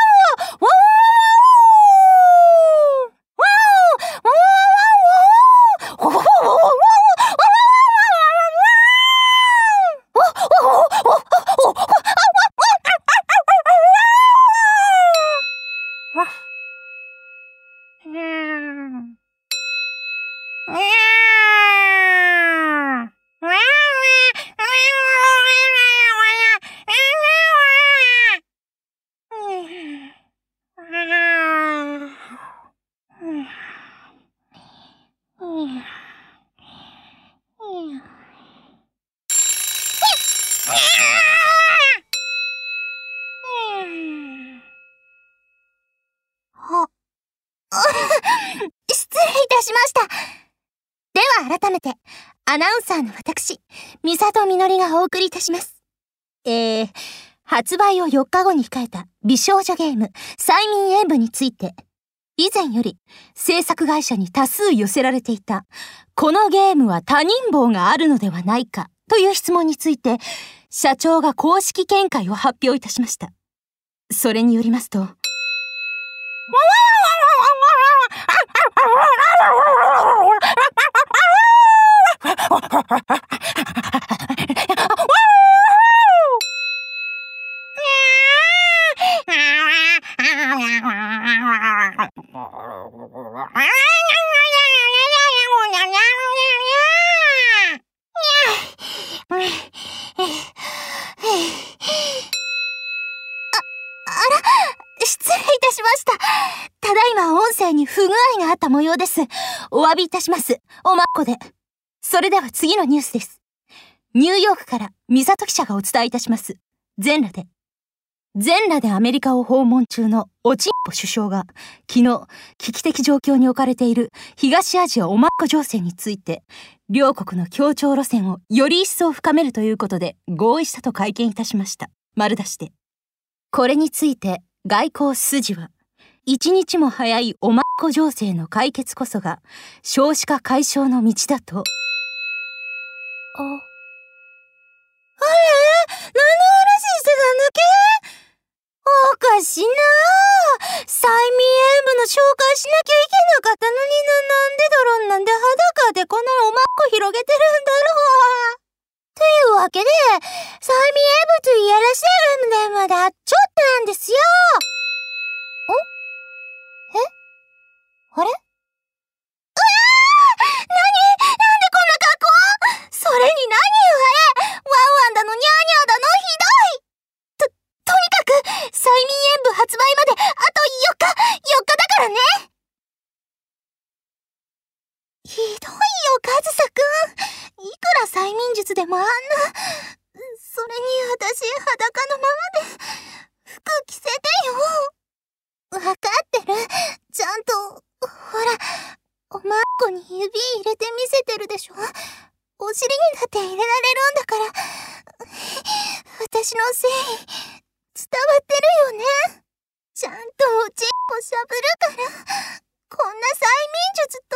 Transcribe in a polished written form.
失礼いたしました。では改めて、アナウンサーの私、美里みのりがお送りいたします。発売を4日後に控えた美少女ゲーム、催眠演舞について、以前より制作会社に多数寄せられていた、このゲームは他人棒があるのではないかという質問について、社長が公式見解を発表いたしました。それによりますと、失礼いたしました。ただいま音声に不具合があった模様です。お詫びいたします。おまっこで。それでは次のニュースです。ニューヨークから美里記者がお伝えいたします。全裸でアメリカを訪問中のおちんぽ首相が昨日危機的状況に置かれている東アジアおまっこ情勢について両国の協調路線をより一層深めるということで合意したと会見いたしました。丸出して。これについて外交筋は一日も早いおまっこ情勢の解決こそが少子化解消の道だと。何の話してたんだっけ？おかしいなぁ。催眠演わけで、催眠エブとやらせるんでまだちょっとなんですよ。あれ？なんでこんな格好？それに何よあれ！ワンワンだのニャーニャーだのひどい！とにかく、催眠演舞発売まであと4日だからね！ひどいよ、カズサくん。いくら催眠術でもあんな。それに私、裸のままで、服着せてよ。わかってる。ちゃんと、ほら、おまんこに指入れて見せてるでしょ。お尻にだって入れられるんだから。私の誠意、伝わってるよね。ちゃんとおちんこしゃぶるから。こんな催眠術